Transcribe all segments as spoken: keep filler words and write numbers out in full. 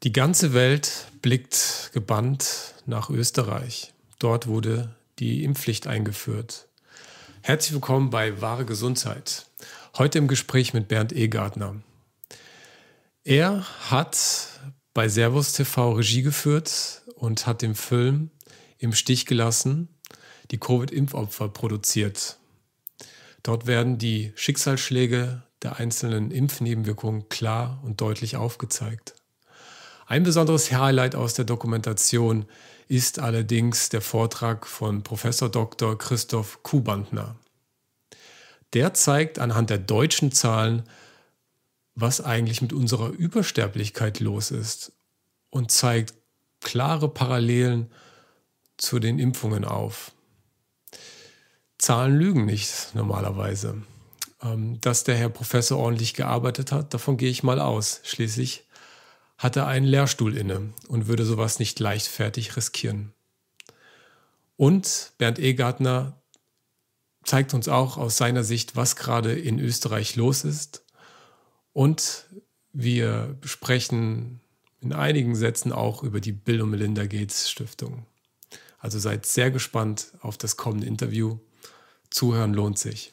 Die ganze Welt blickt gebannt nach Österreich. Dort wurde die Impfpflicht eingeführt. Herzlich willkommen bei Wahre Gesundheit. Heute im Gespräch mit Bernd Egartner. Er hat bei Servus T V Regie geführt und hat den Film Im Stich gelassen, die Covid-Impfopfer produziert. Dort werden die Schicksalsschläge der einzelnen Impfnebenwirkungen klar und deutlich aufgezeigt. Ein besonderes Highlight aus der Dokumentation ist allerdings der Vortrag von Professor Doktor Christoph Kubantner. Der zeigt anhand der deutschen Zahlen, was eigentlich mit unserer Übersterblichkeit los ist und zeigt klare Parallelen zu den Impfungen auf. Zahlen lügen nicht normalerweise. Dass der Herr Professor ordentlich gearbeitet hat, davon gehe ich mal aus. Schließlich hat er einen Lehrstuhl inne und würde sowas nicht leichtfertig riskieren. Und Bernd Egartner zeigt uns auch aus seiner Sicht, was gerade in Österreich los ist. Und wir sprechen in einigen Sätzen auch über die Bill und Melinda Gates Stiftung. Also seid sehr gespannt auf das kommende Interview. Zuhören lohnt sich.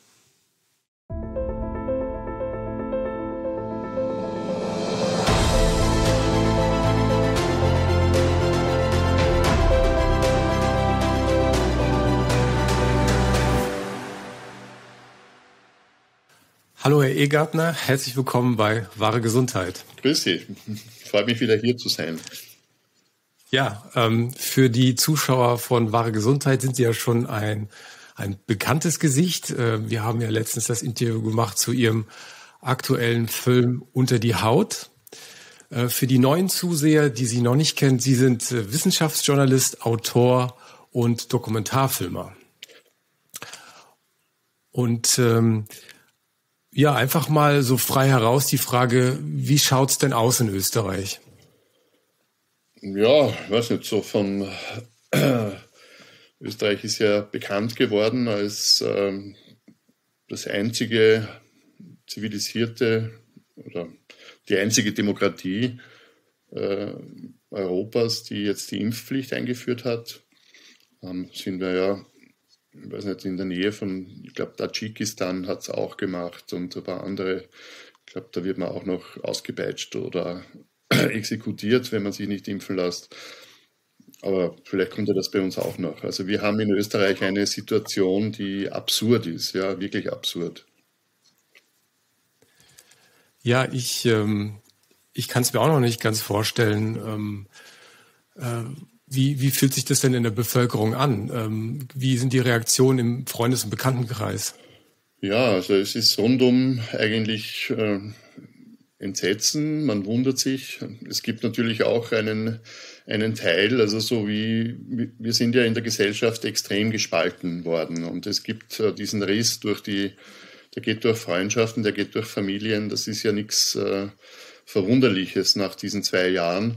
Hallo Herr Egartner, herzlich willkommen bei Wahre Gesundheit. Grüß Sie, freut mich wieder hier zu sein. Ja, ähm, für die Zuschauer von Wahre Gesundheit sind Sie ja schon ein, ein bekanntes Gesicht. Äh, wir haben ja letztens das Interview gemacht zu Ihrem aktuellen Film Unter die Haut. Äh, für die neuen Zuseher, die Sie noch nicht kennen, Sie sind äh, Wissenschaftsjournalist, Autor und Dokumentarfilmer. Und ähm, ja, einfach mal so frei heraus die Frage, wie schaut's denn aus in Österreich? Ja, ich weiß nicht, so von äh, Österreich ist ja bekannt geworden als äh, das einzige zivilisierte oder die einzige Demokratie äh, Europas, die jetzt die Impfpflicht eingeführt hat. Ähm, sind wir ja, ich weiß nicht, in der Nähe von, ich glaube, Tadschikistan hat es auch gemacht und ein paar andere. Ich glaube, da wird man auch noch ausgepeitscht oder exekutiert, wenn man sich nicht impfen lässt. Aber vielleicht kommt ja das bei uns auch noch. Also wir haben in Österreich eine Situation, die absurd ist, ja, wirklich absurd. Ja, ich, ähm, ich kann es mir auch noch nicht ganz vorstellen. Ähm, äh, Wie, wie fühlt sich das denn in der Bevölkerung an? Ähm, wie sind die Reaktionen im Freundes- und Bekanntenkreis? Ja, also es ist rundum eigentlich äh, Entsetzen, man wundert sich. Es gibt natürlich auch einen, einen Teil, also so wie, wir sind ja in der Gesellschaft extrem gespalten worden und es gibt äh, diesen Riss durch die, der geht durch Freundschaften, der geht durch Familien, das ist ja nichts äh, Verwunderliches nach diesen zwei Jahren.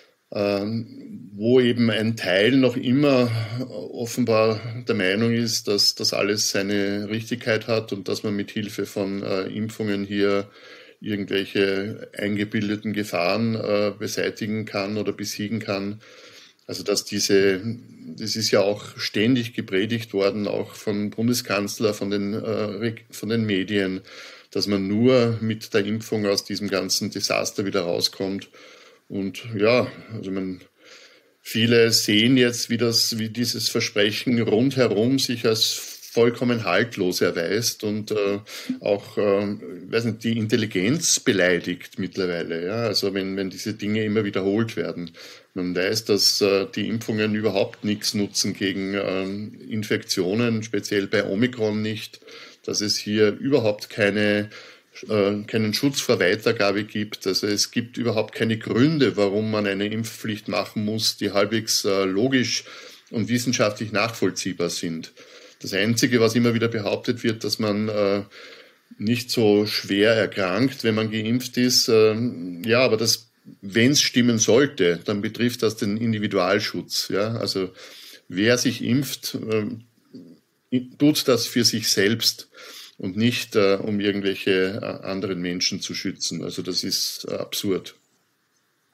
Ähm, wo eben ein Teil noch immer offenbar der Meinung ist, dass das alles seine Richtigkeit hat und dass man mit Hilfe von äh, Impfungen hier irgendwelche eingebildeten Gefahren äh, beseitigen kann oder besiegen kann. Also dass diese, das ist ja auch ständig gepredigt worden, auch vom Bundeskanzler, von den, äh, von den Medien, dass man nur mit der Impfung aus diesem ganzen Desaster wieder rauskommt. Und ja, also man, viele sehen jetzt, wie das, wie dieses Versprechen rundherum sich als vollkommen haltlos erweist und äh, auch, äh, weiß nicht, die Intelligenz beleidigt mittlerweile. Ja? Also wenn, wenn diese Dinge immer wiederholt werden. Man weiß, dass äh, die Impfungen überhaupt nichts nutzen gegen äh, Infektionen, speziell bei Omikron nicht, dass es hier überhaupt keine keinen Schutz vor Weitergabe gibt. Also es gibt überhaupt keine Gründe, warum man eine Impfpflicht machen muss, die halbwegs äh, logisch und wissenschaftlich nachvollziehbar sind. Das Einzige, was immer wieder behauptet wird, dass man äh, nicht so schwer erkrankt, wenn man geimpft ist. Äh, ja, aber das, wenn es stimmen sollte, dann betrifft das den Individualschutz. Ja? Also wer sich impft, äh, tut das für sich selbst und nicht, äh, um irgendwelche äh, anderen Menschen zu schützen. Also das ist äh, absurd.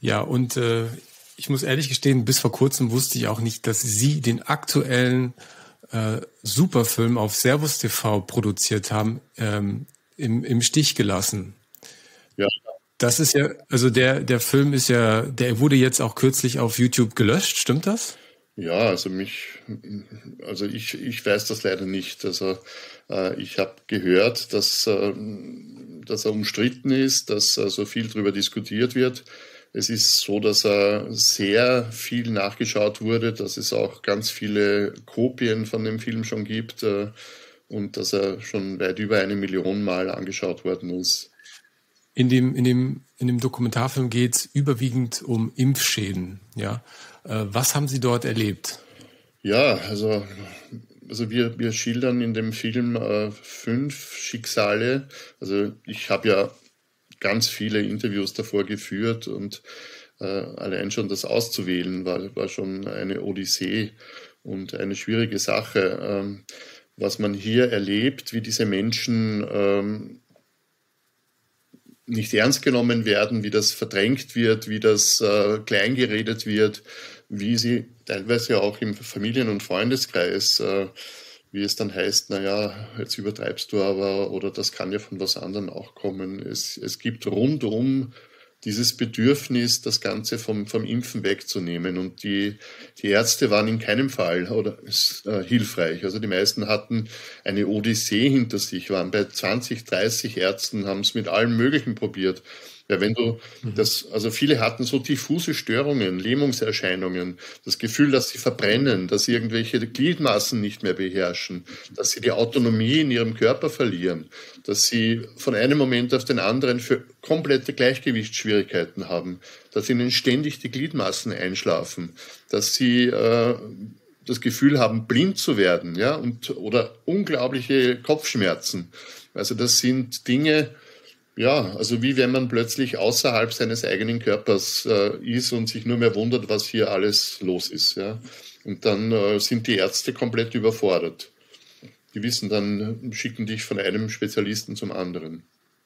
Ja, und äh, ich muss ehrlich gestehen, bis vor kurzem wusste ich auch nicht, dass Sie den aktuellen äh, Superfilm auf Servus T V produziert haben, ähm, im, im Stich gelassen. Ja. Das ist ja, also der, der Film ist ja, der wurde jetzt auch kürzlich auf YouTube gelöscht, stimmt das? Ja, also mich, also ich, ich weiß das leider nicht. Also äh, ich habe gehört, dass, äh, dass er umstritten ist, dass äh, so viel darüber diskutiert wird. Es ist so, dass er sehr viel nachgeschaut wurde, dass es auch ganz viele Kopien von dem Film schon gibt äh, und dass er schon weit über eine Million Mal angeschaut worden ist. In dem, in dem, in dem Dokumentarfilm geht es überwiegend um Impfschäden. Ja, äh, was haben Sie dort erlebt? Ja, also, also wir, wir schildern in dem Film äh, fünf Schicksale. Also ich habe ja ganz viele Interviews davor geführt und äh, allein schon das auszuwählen war, war schon eine Odyssee und eine schwierige Sache. Ähm, was man hier erlebt, wie diese Menschen ähm, nicht ernst genommen werden, wie das verdrängt wird, wie das äh, kleingeredet wird, wie sie teilweise auch im Familien- und Freundeskreis, äh, wie es dann heißt, naja, jetzt übertreibst du aber oder das kann ja von was anderem auch kommen. Es, es gibt rundum dieses Bedürfnis, das Ganze vom, vom Impfen wegzunehmen. Und die, die Ärzte waren in keinem Fall oder, äh, hilfreich. Also die meisten hatten eine Odyssee hinter sich, waren bei zwanzig, dreißig Ärzten, haben es mit allem Möglichen probiert. Ja, wenn du das, also viele hatten so diffuse Störungen, Lähmungserscheinungen, das Gefühl, dass sie verbrennen, dass sie irgendwelche Gliedmaßen nicht mehr beherrschen, dass sie die Autonomie in ihrem Körper verlieren, dass sie von einem Moment auf den anderen für komplette Gleichgewichtsschwierigkeiten haben, dass ihnen ständig die Gliedmaßen einschlafen, dass sie äh, das Gefühl haben, blind zu werden, ja, und oder unglaubliche Kopfschmerzen. Also das sind Dinge, ja, also wie wenn man plötzlich außerhalb seines eigenen Körpers äh, ist und sich nur mehr wundert, was hier alles los ist. Ja. Und dann äh, sind die Ärzte komplett überfordert. Die wissen dann, schicken dich von einem Spezialisten zum anderen.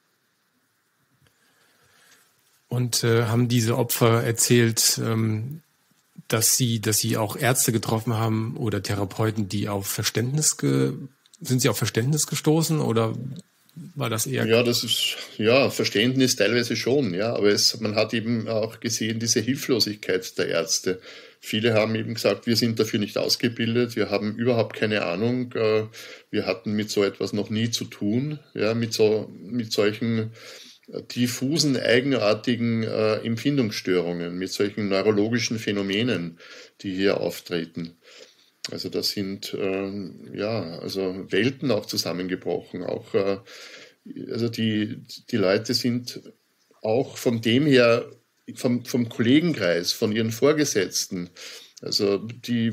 Und äh, haben diese Opfer erzählt, ähm, dass sie, dass sie auch Ärzte getroffen haben oder Therapeuten, die auf Verständnis ge sind sie auf Verständnis gestoßen oder war das eher? Ja, das ist, ja, Verständnis teilweise schon, ja, aber es, man hat eben auch gesehen, diese Hilflosigkeit der Ärzte. Viele haben eben gesagt, wir sind dafür nicht ausgebildet, wir haben überhaupt keine Ahnung, äh, wir hatten mit so etwas noch nie zu tun, ja, mit so, mit solchen diffusen, eigenartigen äh, Empfindungsstörungen, mit solchen neurologischen Phänomenen, die hier auftreten. Also das sind ähm, ja also Welten auch zusammengebrochen. Auch äh, also die die Leute sind auch von dem her vom vom Kollegenkreis, von ihren Vorgesetzten, also die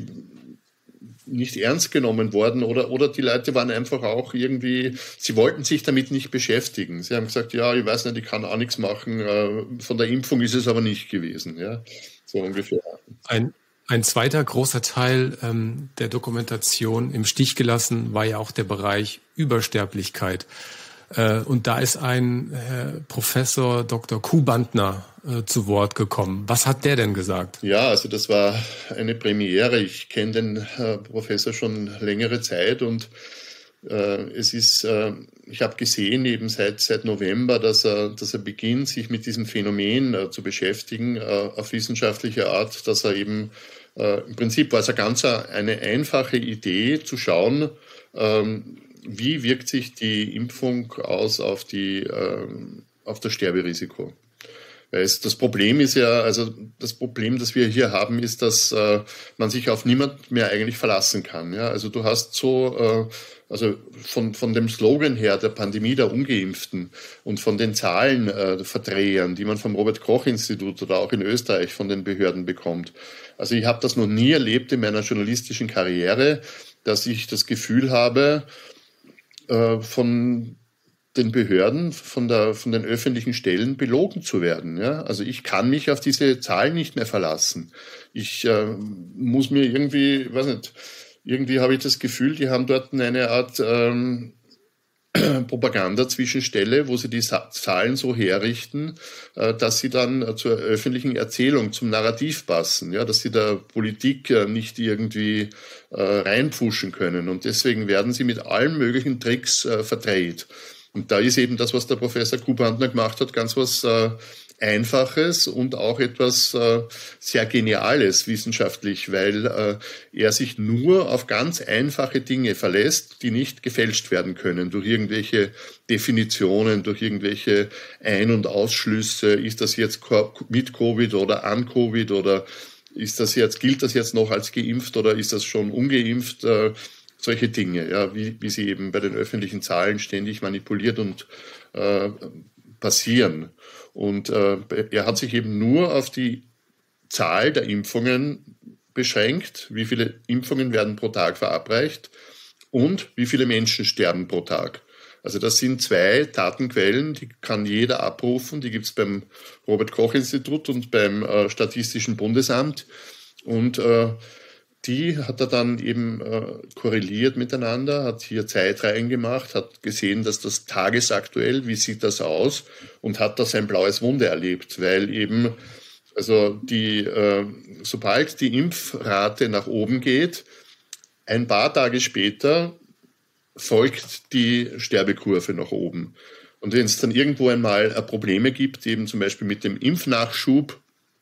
nicht ernst genommen worden oder oder die Leute waren einfach auch irgendwie, sie wollten sich damit nicht beschäftigen. Sie haben gesagt, ja, ich weiß nicht, ich kann auch nichts machen. Äh, von der Impfung ist es aber nicht gewesen, ja, so ungefähr. Ein Ein zweiter großer Teil ähm, der Dokumentation im Stich gelassen war ja auch der Bereich Übersterblichkeit. Äh, und da ist ein äh, Professor Doktor Kuh-Bandner äh, zu Wort gekommen. Was hat der denn gesagt? Ja, also das war eine Premiere. Ich kenne den äh, Professor schon längere Zeit und äh, es ist, äh, ich habe gesehen eben seit, seit November, dass er, dass er beginnt, sich mit diesem Phänomen äh, zu beschäftigen, äh, auf wissenschaftliche Art, dass er eben, äh, im Prinzip war es eine ganz eine einfache Idee zu schauen, ähm, wie wirkt sich die Impfung aus auf, die, ähm, auf das Sterberisiko. Das Problem ist ja, also das Problem, das wir hier haben, ist, dass äh, man sich auf niemand mehr eigentlich verlassen kann. Ja? Also du hast so, äh, also von, von dem Slogan her der Pandemie der Ungeimpften und von den Zahlen äh, Verdrehern, die man vom Robert-Koch-Institut oder auch in Österreich von den Behörden bekommt. Also ich habe das noch nie erlebt in meiner journalistischen Karriere, dass ich das Gefühl habe, äh, von den Behörden, von, der, von den öffentlichen Stellen belogen zu werden. Ja? Also ich kann mich auf diese Zahlen nicht mehr verlassen. Ich äh, muss mir irgendwie, weiß nicht, irgendwie habe ich das Gefühl, die haben dort eine Art ähm, Propaganda zwischenstelle, wo sie die Zahlen so herrichten, dass sie dann zur öffentlichen Erzählung, zum Narrativ passen, ja, dass sie der Politik nicht irgendwie reinpfuschen können. Und deswegen werden sie mit allen möglichen Tricks verdreht. Und da ist eben das, was der Professor Kubantner gemacht hat, ganz was Einfaches und auch etwas äh, sehr Geniales wissenschaftlich, weil äh, er sich nur auf ganz einfache Dinge verlässt, die nicht gefälscht werden können durch irgendwelche Definitionen, durch irgendwelche Ein- und Ausschlüsse. Ist das jetzt mit Covid oder an Covid oder ist das jetzt, gilt das jetzt noch als geimpft oder ist das schon ungeimpft? Äh, solche Dinge, ja, wie, wie sie eben bei den öffentlichen Zahlen ständig manipuliert und äh, passieren. Und äh, er hat sich eben nur auf die Zahl der Impfungen beschränkt, wie viele Impfungen werden pro Tag verabreicht und wie viele Menschen sterben pro Tag. Also das sind zwei Datenquellen, die kann jeder abrufen, die gibt es beim Robert-Koch-Institut und beim äh, Statistischen Bundesamt und äh, die hat er dann eben äh, korreliert miteinander, hat hier Zeitreihen gemacht, hat gesehen, dass das tagesaktuell, wie sieht das aus, und hat da sein blaues Wunder erlebt, weil eben, also die, äh, sobald die Impfrate nach oben geht, ein paar Tage später folgt die Sterbekurve nach oben. Und wenn es dann irgendwo einmal Probleme gibt, eben zum Beispiel mit dem Impfnachschub,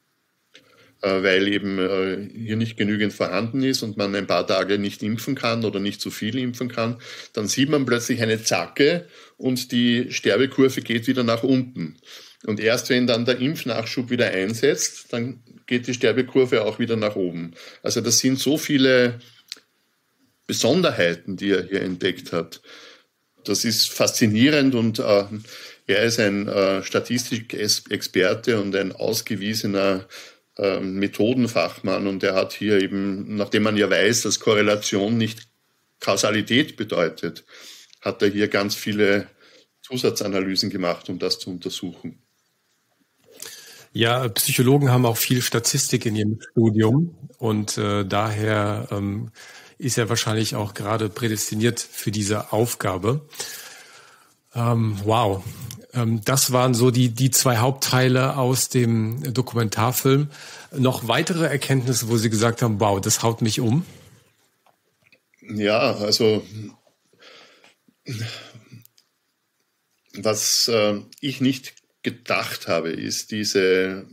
weil eben äh, hier nicht genügend vorhanden ist und man ein paar Tage nicht impfen kann oder nicht zu viel impfen kann, dann sieht man plötzlich eine Zacke und die Sterbekurve geht wieder nach unten. Und erst wenn dann der Impfnachschub wieder einsetzt, dann geht die Sterbekurve auch wieder nach oben. Also das sind so viele Besonderheiten, die er hier entdeckt hat. Das ist faszinierend und äh, er ist ein äh, Statistikexperte und ein ausgewiesener Methodenfachmann und der hat hier eben, nachdem man ja weiß, dass Korrelation nicht Kausalität bedeutet, hat er hier ganz viele Zusatzanalysen gemacht, um das zu untersuchen. Ja, Psychologen haben auch viel Statistik in ihrem Studium und äh, daher ähm, ist er wahrscheinlich auch gerade prädestiniert für diese Aufgabe. Ähm, wow. Das waren so die, die zwei Hauptteile aus dem Dokumentarfilm. Noch weitere Erkenntnisse, wo Sie gesagt haben, wow, das haut mich um? Ja, also was äh, ich nicht gedacht habe, ist diese,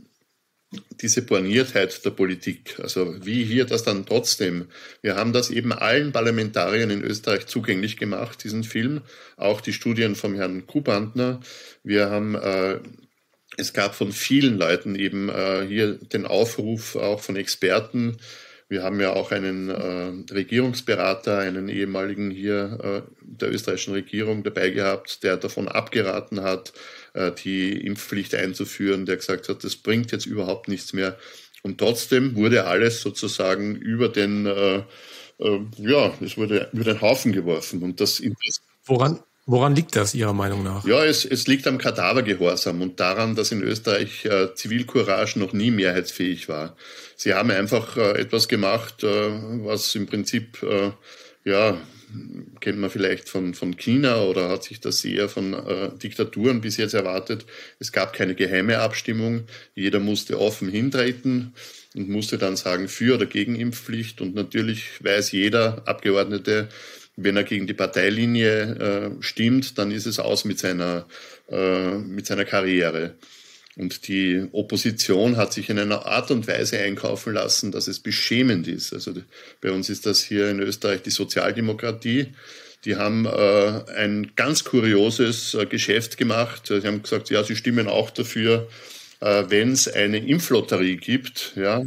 diese Borniertheit der Politik. Also wie hier das dann trotzdem, wir haben das eben allen Parlamentariern in Österreich zugänglich gemacht, diesen Film, auch die Studien vom Herrn Kubantner. Wir haben, äh, es gab von vielen Leuten eben äh, hier den Aufruf, auch von Experten. Wir haben ja auch einen äh, Regierungsberater, einen ehemaligen hier äh, der österreichischen Regierung dabei gehabt, der davon abgeraten hat, äh, die Impfpflicht einzuführen, der gesagt hat, das bringt jetzt überhaupt nichts mehr. Und trotzdem wurde alles sozusagen über den, äh, äh, ja, es wurde über den Haufen geworfen. Und das Woran? Woran liegt das Ihrer Meinung nach? Ja, es, es liegt am Kadavergehorsam und daran, dass in Österreich äh, Zivilcourage noch nie mehrheitsfähig war. Sie haben einfach äh, etwas gemacht, äh, was im Prinzip, äh, ja, kennt man vielleicht von, von China oder hat sich das eher von äh, Diktaturen bis jetzt erwartet. Es gab keine geheime Abstimmung. Jeder musste offen hintreten und musste dann sagen für oder gegen Impfpflicht. Und natürlich weiß jeder Abgeordnete, wenn er gegen die Parteilinie äh, stimmt, dann ist es aus mit seiner, äh, mit seiner Karriere. Und die Opposition hat sich in einer Art und Weise einkaufen lassen, dass es beschämend ist. Also die, bei uns ist das hier in Österreich die Sozialdemokratie. Die haben äh, ein ganz kurioses äh, Geschäft gemacht. Sie haben gesagt, ja, sie stimmen auch dafür, wenn es eine Impflotterie gibt, ja,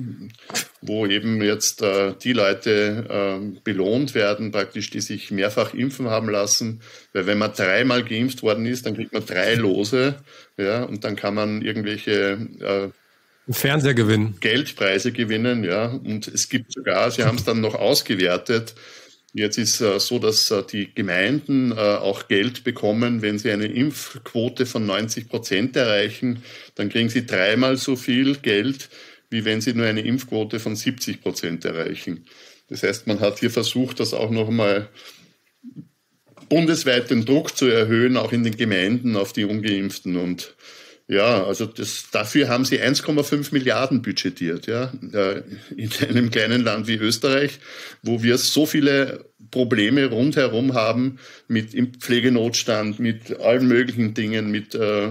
wo eben jetzt äh, die Leute äh, belohnt werden, praktisch, die sich mehrfach impfen haben lassen, weil wenn man dreimal geimpft worden ist, dann kriegt man drei Lose, ja, und dann kann man irgendwelche äh, Fernseher gewinnen, Geldpreise gewinnen, ja, und es gibt sogar, sie haben es dann noch ausgewertet. Jetzt ist äh, so, dass äh, die Gemeinden äh, auch Geld bekommen, wenn sie eine Impfquote von neunzig Prozent erreichen, dann kriegen sie dreimal so viel Geld, wie wenn sie nur eine Impfquote von siebzig Prozent erreichen. Das heißt, man hat hier versucht, das auch noch mal bundesweit den Druck zu erhöhen, auch in den Gemeinden auf die Ungeimpften. Und ja, also das, dafür haben sie eins Komma fünf Milliarden budgetiert, ja, in einem kleinen Land wie Österreich, wo wir so viele Probleme rundherum haben mit Pflegenotstand, mit allen möglichen Dingen, mit äh,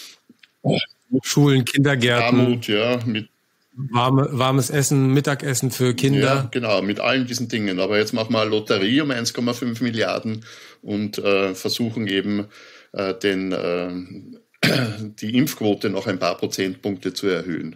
Schulen, Kindergärten, Armut, ja, mit warme, warmes Essen, Mittagessen für Kinder. Ja, genau, mit allen diesen Dingen. Aber jetzt machen wir eine Lotterie um eins Komma fünf Milliarden und äh, versuchen eben äh, den, äh, die Impfquote noch ein paar Prozentpunkte zu erhöhen.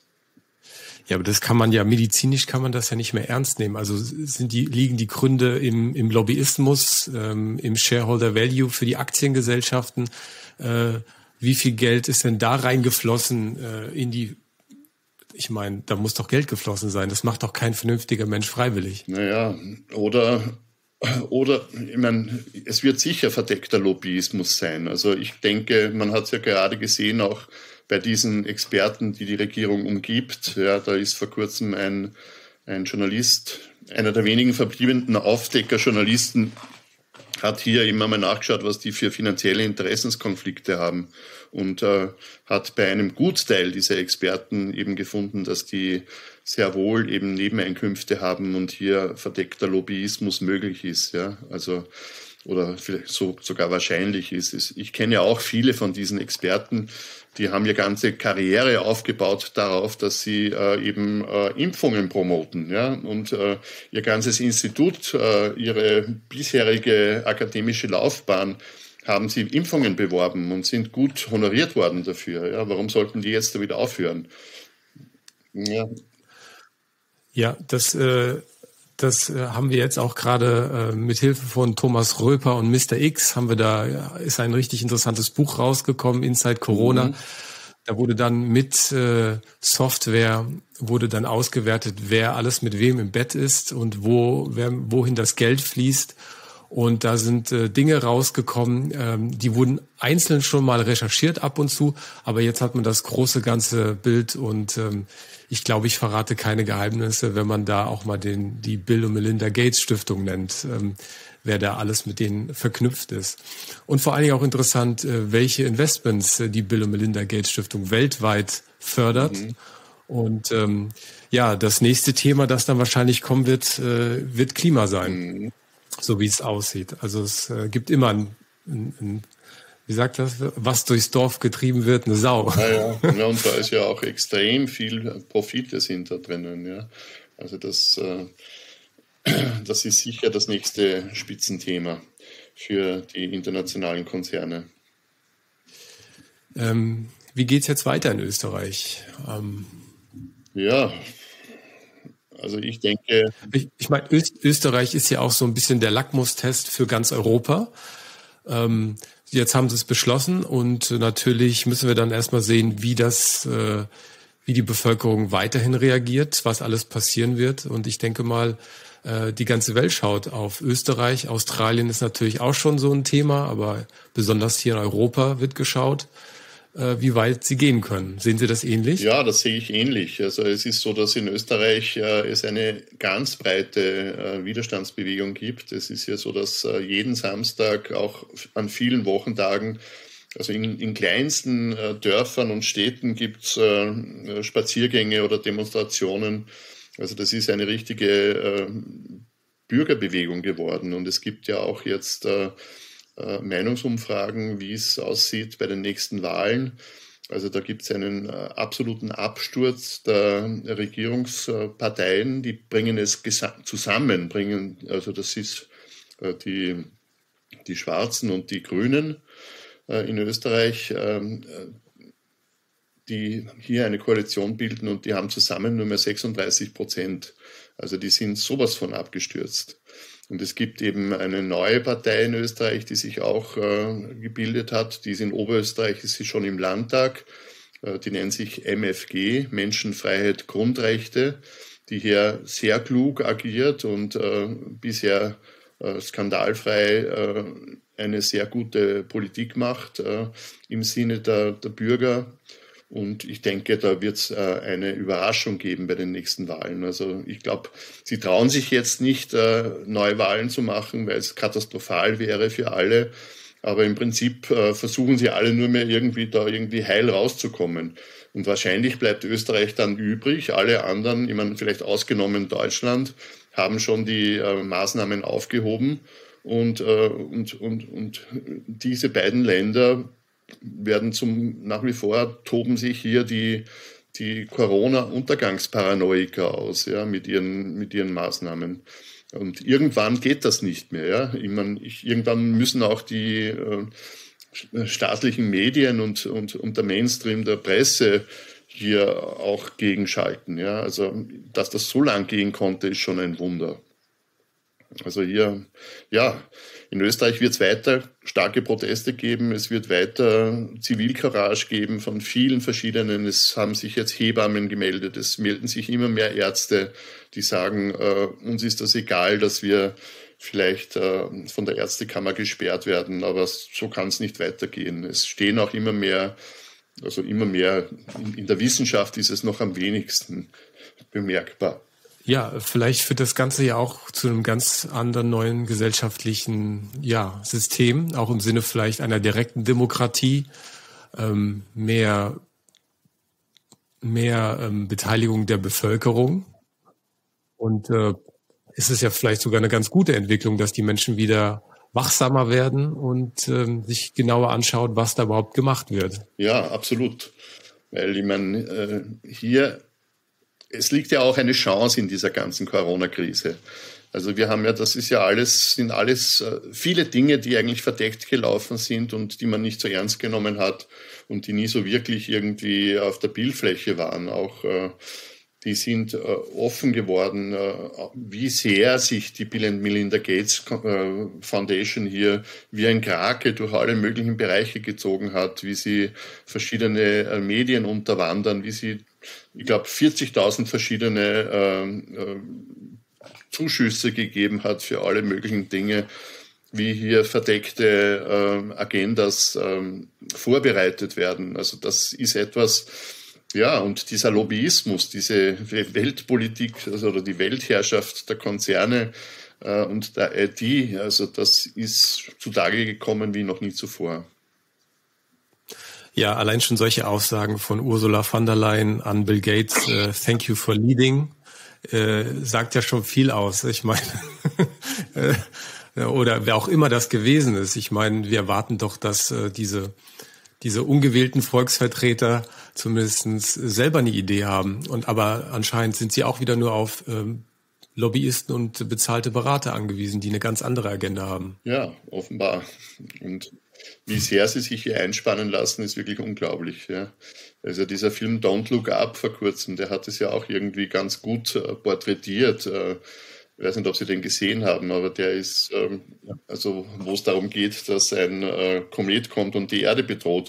Ja, aber das kann man ja, medizinisch kann man das ja nicht mehr ernst nehmen. Also sind die, liegen die Gründe im, im Lobbyismus, ähm, im Shareholder Value für die Aktiengesellschaften? Äh, wie viel Geld ist denn da reingeflossen äh, in die, ich meine, da muss doch Geld geflossen sein. Das macht doch kein vernünftiger Mensch freiwillig. Naja, oder, oder, ich meine, es wird sicher verdeckter Lobbyismus sein. Also ich denke, man hat es ja gerade gesehen, auch bei diesen Experten, die die Regierung umgibt. Ja, da ist vor kurzem ein, ein Journalist, einer der wenigen verbliebenen Aufdecker-Journalisten, hat hier eben einmal nachgeschaut, was die für finanzielle Interessenskonflikte haben und äh, hat bei einem Gutteil dieser Experten eben gefunden, dass die sehr wohl eben Nebeneinkünfte haben und hier verdeckter Lobbyismus möglich ist, ja, also oder vielleicht so sogar wahrscheinlich ist. Ich kenne ja auch viele von diesen Experten, die haben ihre ganze Karriere aufgebaut darauf, dass sie äh, eben äh, Impfungen promoten, ja, und äh, ihr ganzes Institut, äh, ihre bisherige akademische Laufbahn haben sie Impfungen beworben und sind gut honoriert worden dafür. Ja, warum sollten die jetzt wieder aufhören? Ja, ja, das äh Das äh, haben wir jetzt auch gerade äh, mit Hilfe von Thomas Röper und Mister X haben wir da, ja, ist ein richtig interessantes Buch rausgekommen, Inside Corona. Mhm. Da wurde dann mit äh, Software, wurde dann ausgewertet, wer alles mit wem im Bett ist und wo, wer, wohin das Geld fließt. Und da sind äh, Dinge rausgekommen, ähm, die wurden einzeln schon mal recherchiert ab und zu, aber jetzt hat man das große ganze Bild und ähm, ich glaube, ich verrate keine Geheimnisse, wenn man da auch mal den die Bill und Melinda Gates Stiftung nennt, ähm, wer da alles mit denen verknüpft ist. Und vor allen Dingen auch interessant, äh, welche Investments äh, die Bill und Melinda Gates Stiftung weltweit fördert. Mhm. Und ähm, ja, das nächste Thema, das dann wahrscheinlich kommen wird, äh, wird Klima sein. Mhm. So wie es aussieht. Also es äh, gibt immer ein, ein, ein, wie sagt das, was durchs Dorf getrieben wird, eine Sau. Ja, ja. Ja, und da ist ja auch extrem viel Profite sind da drinnen. Ja. Also das, äh, das ist sicher das nächste Spitzenthema für die internationalen Konzerne. Ähm, wie geht's jetzt weiter in Österreich? Ähm, ja, Also ich denke... Ich, ich meine, Österreich ist ja auch so ein bisschen der Lackmustest für ganz Europa. Ähm, jetzt haben sie es beschlossen und natürlich müssen wir dann erstmal sehen, wie das, äh, wie die Bevölkerung weiterhin reagiert, was alles passieren wird. Und ich denke mal, äh, die ganze Welt schaut auf Österreich. Australien ist natürlich auch schon so ein Thema, aber besonders hier in Europa wird geschaut, wie weit sie gehen können. Sehen Sie das ähnlich? Ja, das sehe ich ähnlich. Also es ist so, dass in Österreich äh, es eine ganz breite äh, Widerstandsbewegung gibt. Es ist ja so, dass äh, jeden Samstag auch an vielen Wochentagen, also in, in kleinsten äh, Dörfern und Städten gibt es äh, Spaziergänge oder Demonstrationen. Also das ist eine richtige äh, Bürgerbewegung geworden. Und es gibt ja auch jetzt äh, Meinungsumfragen, wie es aussieht bei den nächsten Wahlen. Also da gibt es einen äh, absoluten Absturz der Regierungsparteien, die bringen es zusammen, bringen, also das ist äh, die, die Schwarzen und die Grünen äh, in Österreich, äh, die hier eine Koalition bilden und die haben zusammen nur mehr sechsunddreißig Prozent. Also die sind sowas von abgestürzt. Und es gibt eben eine neue Partei in Österreich, die sich auch äh, gebildet hat. Die ist in Oberösterreich, ist sie schon im Landtag. Äh, die nennt sich M F G, Menschenfreiheit, Grundrechte, die hier sehr klug agiert und äh, bisher äh, skandalfrei äh, eine sehr gute Politik macht äh, im Sinne der, der Bürger. Und ich denke, da wird es äh, eine Überraschung geben bei den nächsten Wahlen. Also ich glaube, sie trauen sich jetzt nicht, äh, neue Wahlen zu machen, weil es katastrophal wäre für alle. Aber im Prinzip äh, versuchen sie alle nur mehr irgendwie da irgendwie heil rauszukommen. Und wahrscheinlich bleibt Österreich dann übrig. Alle anderen, ich meine, vielleicht ausgenommen Deutschland, haben schon die äh, Maßnahmen aufgehoben. Und, äh, und, und, und diese beiden Länder werden zum, nach wie vor toben sich hier die, die Corona-Untergangsparanoiker aus, ja, mit ihren, mit ihren Maßnahmen. Und irgendwann geht das nicht mehr, ja. Ich meine, ich, irgendwann müssen auch die äh, staatlichen Medien und, und, und der Mainstream der Presse hier auch gegenschalten, ja. Also, dass das so lang gehen konnte, ist schon ein Wunder. Also hier, ja, in Österreich wird es weiter starke Proteste geben, es wird weiter Zivilcourage geben von vielen verschiedenen. Es haben sich jetzt Hebammen gemeldet, es melden sich immer mehr Ärzte, die sagen, äh, uns ist das egal, dass wir vielleicht äh, von der Ärztekammer gesperrt werden, aber so kann es nicht weitergehen. Es stehen auch immer mehr, also immer mehr, in, in der Wissenschaft ist es noch am wenigsten bemerkbar. Ja, vielleicht führt das Ganze ja auch zu einem ganz anderen neuen gesellschaftlichen ja, System, auch im Sinne vielleicht einer direkten Demokratie, ähm, mehr, mehr ähm, Beteiligung der Bevölkerung. Und äh, ist es ja vielleicht sogar eine ganz gute Entwicklung, dass die Menschen wieder wachsamer werden und ähm, sich genauer anschauen, was da überhaupt gemacht wird. Ja, absolut. Weil ich meine, äh, hier es liegt ja auch eine Chance in dieser ganzen Corona-Krise. Also wir haben ja, das ist ja alles, sind alles äh, viele Dinge, die eigentlich verdeckt gelaufen sind und die man nicht so ernst genommen hat und die nie so wirklich irgendwie auf der Bildfläche waren. Auch äh, die sind äh, offen geworden, äh, wie sehr sich die Bill and Melinda Gates äh, Foundation hier wie ein Krake durch alle möglichen Bereiche gezogen hat, wie sie verschiedene äh, Medien unterwandern, wie sie ich glaube, vierzigtausend verschiedene äh, äh, Zuschüsse gegeben hat für alle möglichen Dinge, wie hier verdeckte äh, Agendas äh, vorbereitet werden. Also das ist etwas, ja, und dieser Lobbyismus, diese Weltpolitik, also oder die Weltherrschaft der Konzerne äh, und der I T, also das ist zutage gekommen wie noch nie zuvor. Ja, allein schon solche Aussagen von Ursula von der Leyen an Bill Gates, äh, thank you for leading, äh, sagt ja schon viel aus. Ich meine, äh, oder wer auch immer das gewesen ist. Ich meine, wir erwarten doch, dass äh, diese diese ungewählten Volksvertreter zumindest selber eine Idee haben. Und aber anscheinend sind sie auch wieder nur auf ähm, Lobbyisten und bezahlte Berater angewiesen, die eine ganz andere Agenda haben. Ja, offenbar. Und wie sehr sie sich hier einspannen lassen, ist wirklich unglaublich. Ja. Also dieser Film Don't Look Up vor kurzem, der hat es ja auch irgendwie ganz gut äh, porträtiert. Äh, ich weiß nicht, ob Sie den gesehen haben, aber der ist, ähm, also wo es darum geht, dass ein äh, Komet kommt und die Erde bedroht.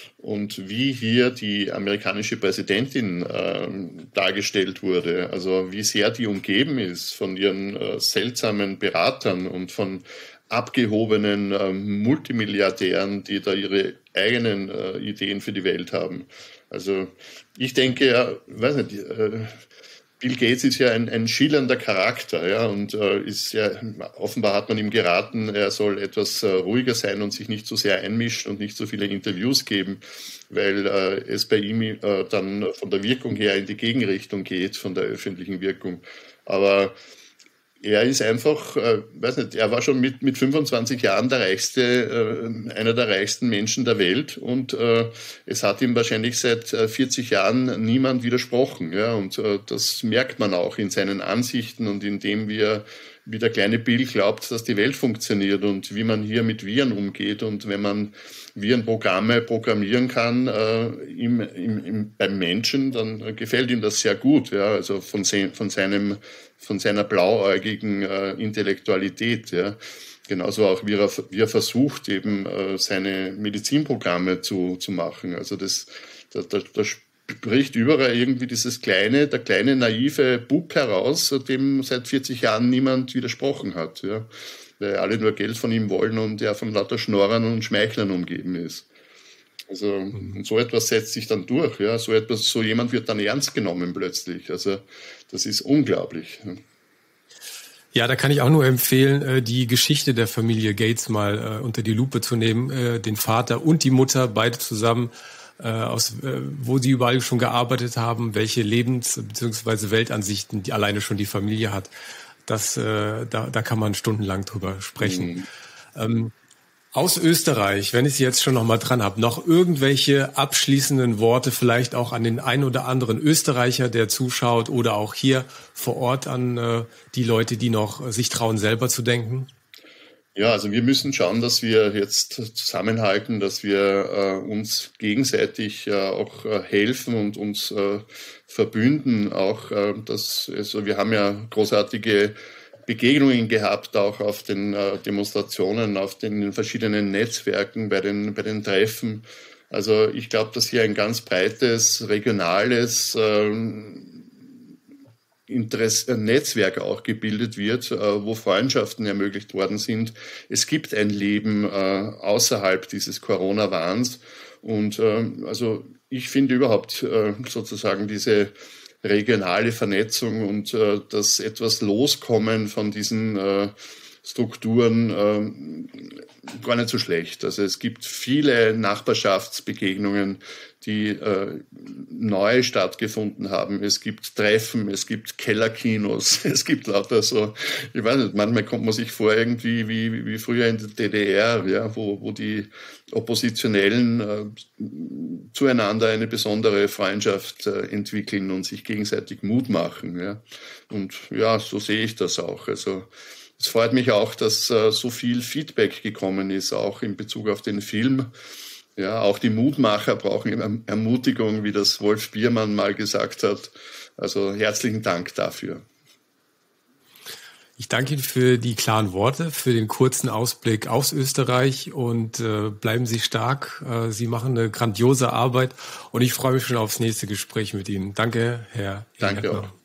Und wie hier die amerikanische Präsidentin äh, dargestellt wurde, also wie sehr die umgeben ist von ihren äh, seltsamen Beratern und von abgehobenen äh, Multimilliardären, die da ihre eigenen äh, Ideen für die Welt haben. Also ich denke, ja, weiß nicht, äh, Bill Gates ist ja ein, ein schillernder Charakter, ja, und äh, ist ja, offenbar hat man ihm geraten, er soll etwas äh, ruhiger sein und sich nicht so sehr einmischen und nicht so viele Interviews geben, weil äh, es bei ihm äh, dann von der Wirkung her in die Gegenrichtung geht, von der öffentlichen Wirkung. Aber er ist einfach, äh, weiß nicht, er war schon mit, mit fünfundzwanzig Jahren der reichste, äh, einer der reichsten Menschen der Welt und äh, es hat ihm wahrscheinlich seit äh, vierzig Jahren niemand widersprochen. Ja, und äh, das merkt man auch in seinen Ansichten und in dem, wie er, wie der kleine Bill glaubt, dass die Welt funktioniert und wie man hier mit Viren umgeht. Und wenn man Virenprogramme programmieren kann äh, im, im, im, beim Menschen, dann äh, gefällt ihm das sehr gut. Ja, also von, se- von seinem von seiner blauäugigen äh, Intellektualität, ja. Genauso auch, wie er, wie er versucht, eben äh, seine Medizinprogramme zu, zu machen. Also das, da, da, da spricht überall irgendwie dieses kleine, der kleine naive Bub heraus, dem seit vierzig Jahren niemand widersprochen hat, ja. Weil alle nur Geld von ihm wollen und er von lauter Schnorrern und Schmeichlern umgeben ist. Also und so etwas setzt sich dann durch. Ja, so etwas, so jemand wird dann ernst genommen plötzlich. Also das ist unglaublich. Ja, da kann ich auch nur empfehlen, die Geschichte der Familie Gates mal unter die Lupe zu nehmen. Den Vater und die Mutter, beide zusammen, aus wo sie überall schon gearbeitet haben, welche Lebens- bzw. Weltansichten die alleine schon die Familie hat. Das, da, da kann man stundenlang drüber sprechen. Mhm. Ähm, Aus Österreich, wenn ich Sie jetzt schon noch mal dran habe, noch irgendwelche abschließenden Worte vielleicht auch an den einen oder anderen Österreicher, der zuschaut, oder auch hier vor Ort an äh, die Leute, die noch sich trauen, selber zu denken? Ja, also wir müssen schauen, dass wir jetzt zusammenhalten, dass wir äh, uns gegenseitig äh, auch äh, helfen und uns äh, verbünden. Auch, äh, dass, also wir haben ja großartige Begegnungen gehabt, auch auf den äh, Demonstrationen, auf den verschiedenen Netzwerken, bei den, bei den Treffen. Also ich glaube, dass hier ein ganz breites, regionales äh, Interesse, Netzwerk auch gebildet wird, äh, wo Freundschaften ermöglicht worden sind. Es gibt ein Leben äh, außerhalb dieses Corona-Wahns. Und äh, also ich finde überhaupt äh, sozusagen diese regionale Vernetzung und äh, das etwas Loskommen von diesen äh, Strukturen äh, gar nicht so schlecht. Also es gibt viele Nachbarschaftsbegegnungen, die äh, neu stattgefunden haben. Es gibt Treffen, es gibt Kellerkinos, es gibt lauter so, ich weiß nicht, manchmal kommt man sich vor irgendwie wie, wie früher in der D D R, ja, wo, wo die Oppositionellen äh, zueinander eine besondere Freundschaft äh, entwickeln und sich gegenseitig Mut machen. Ja. Und ja, so sehe ich das auch. Also es freut mich auch, dass äh, so viel Feedback gekommen ist, auch in Bezug auf den Film. Ja, auch die Mutmacher brauchen Ermutigung, wie das Wolf Biermann mal gesagt hat. Also herzlichen Dank dafür. Ich danke Ihnen für die klaren Worte, für den kurzen Ausblick aus Österreich und äh, bleiben Sie stark. Äh, Sie machen eine grandiose Arbeit und ich freue mich schon aufs nächste Gespräch mit Ihnen. Danke, Herr Danke auch.